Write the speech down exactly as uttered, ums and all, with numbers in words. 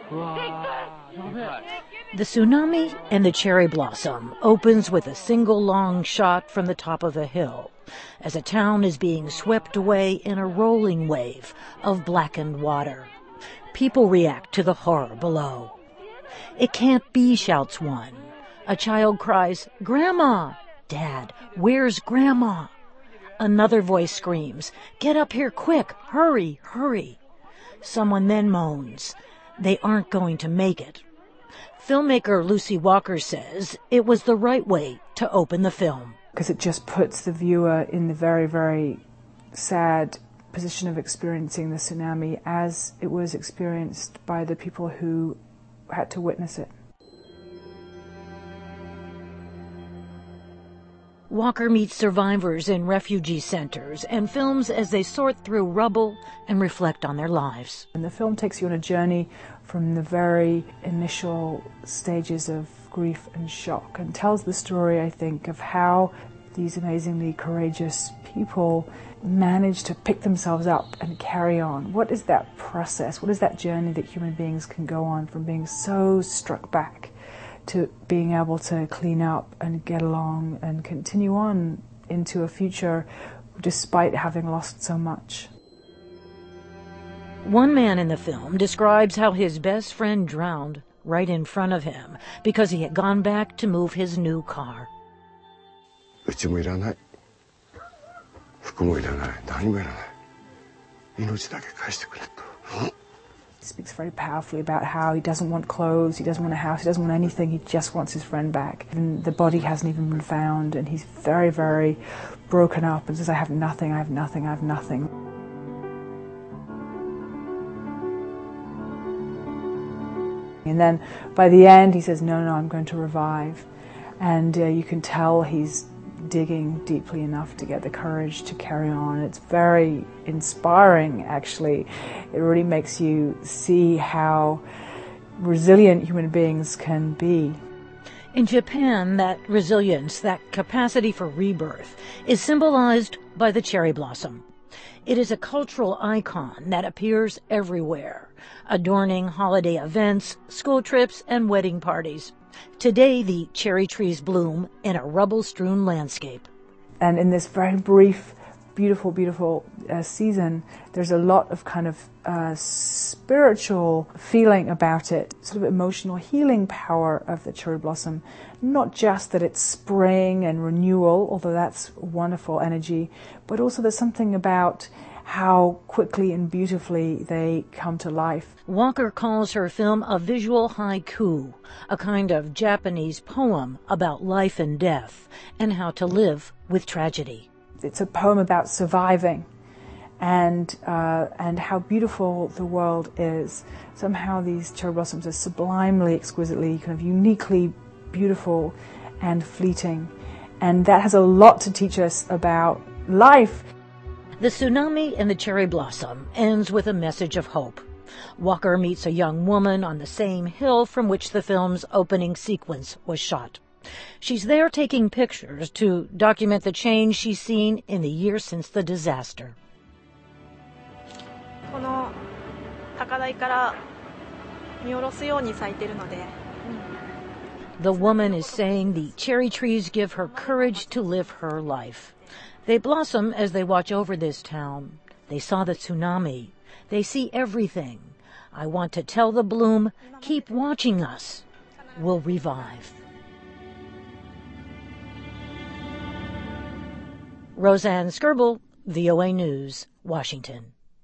The Tsunami and the Cherry Blossom opens with a single long shot from the top of a hill as a town is being swept away in a rolling wave of blackened water. People react to the horror below. "It can't be," shouts one. A child cries, "Grandma!" "Dad, where's Grandma?" Another voice screams, "Get up here quick! Hurry, hurry!" Someone then moans, "They aren't going to make it." Filmmaker Lucy Walker says it was the right way to open the film. Because it just puts the viewer in the very, very sad position of experiencing the tsunami as it was experienced by the people who had to witness it. Walker meets survivors in refugee centers and films as they sort through rubble and reflect on their lives. And the film takes you on a journey from the very initial stages of grief and shock and tells the story, I think, of how these amazingly courageous people manage to pick themselves up and carry on. What is that process? What is that journey that human beings can go on from being so struck back to being able to clean up and get along and continue on into a future despite having lost so much? One man in the film describes how his best friend drowned right in front of him because he had gone back to move his new car. He speaks very powerfully about how he doesn't want clothes, he doesn't want a house, he doesn't want anything, he just wants his friend back. And the body hasn't even been found, and he's very, very broken up and says, "I have nothing, I have nothing, I have nothing." And then by the end he says, no, no, I'm going to revive. And uh, you can tell he's digging deeply enough to get the courage to carry on. It's very inspiring, actually. It really makes you see how resilient human beings can be. In Japan, that resilience, that capacity for rebirth, is symbolized by the cherry blossom. It is a cultural icon that appears everywhere, adorning holiday events, school trips, and wedding parties. Today, the cherry trees bloom in a rubble-strewn landscape. And in this very brief, beautiful, beautiful uh, season, there's a lot of kind of uh, spiritual feeling about it, sort of emotional healing power of the cherry blossom. Not just that it's spring and renewal, although that's wonderful energy, but also there's something about how quickly and beautifully they come to life. Walker calls her film a visual haiku, a kind of Japanese poem about life and death and how to live with tragedy. It's a poem about surviving and uh, and how beautiful the world is. Somehow these cherry blossoms are sublimely, exquisitely, kind of uniquely beautiful and fleeting. And that has a lot to teach us about life. The Tsunami and the Cherry Blossom ends with a message of hope. Walker meets a young woman on the same hill from which the film's opening sequence was shot. She's there taking pictures to document the change she's seen in the years since the disaster. The woman is saying the cherry trees give her courage to live her life. They blossom as they watch over this town. They saw the tsunami. They see everything. I want to tell the bloom, keep watching us. We'll revive. Roseanne Skirble, V O A News, Washington.